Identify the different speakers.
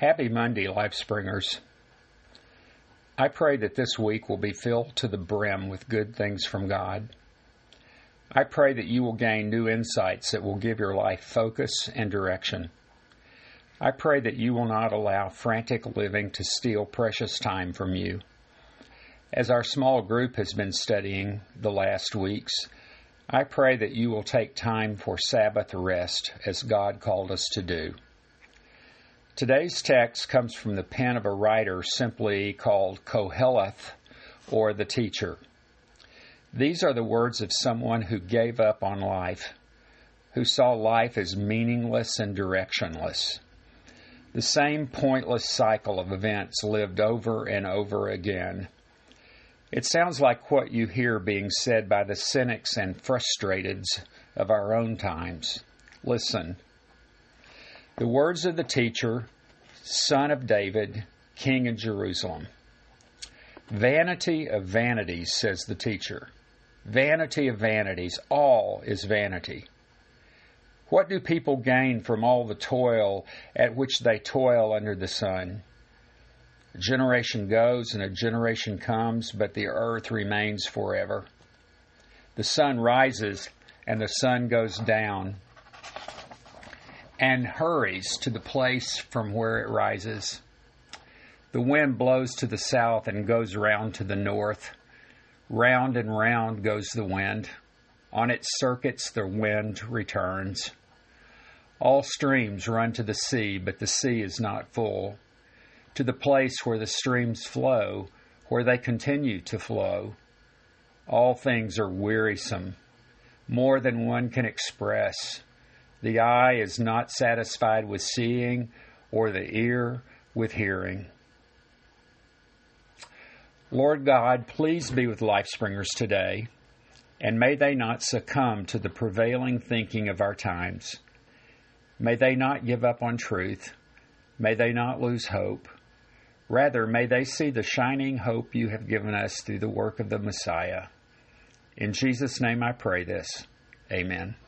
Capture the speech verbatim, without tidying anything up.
Speaker 1: Happy Monday, Life Springers. I pray that this week will be filled to the brim with good things from God. I pray that you will gain new insights that will give your life focus and direction. I pray that you will not allow frantic living to steal precious time from you. As our small group has been studying the last weeks, I pray that you will take time for Sabbath rest as God called us to do. Today's text comes from the pen of a writer simply called Koheleth, or the teacher. These are the words of someone who gave up on life, who saw life as meaningless and directionless. The same pointless cycle of events lived over and over again. It sounds like what you hear being said by the cynics and frustrateds of our own times. Listen. The words of the teacher, son of David, king of Jerusalem. Vanity of vanities, says the teacher. Vanity of vanities, all is vanity. What do people gain from all the toil at which they toil under the sun? A generation goes and a generation comes, but the earth remains forever. The sun rises and the sun goes down and hurries to the place from where it rises. The wind blows to the south and goes round to the north. Round and round goes the wind. On its circuits the wind returns. All streams run to the sea, but the sea is not full. To the place where the streams flow, where they continue to flow. All things are wearisome, more than one can express. The eye is not satisfied with seeing, or the ear with hearing. Lord God, please be with Life Springers today, and may they not succumb to the prevailing thinking of our times. May they not give up on truth. May they not lose hope. Rather, may they see the shining hope you have given us through the work of the Messiah. In Jesus' name I pray this. Amen.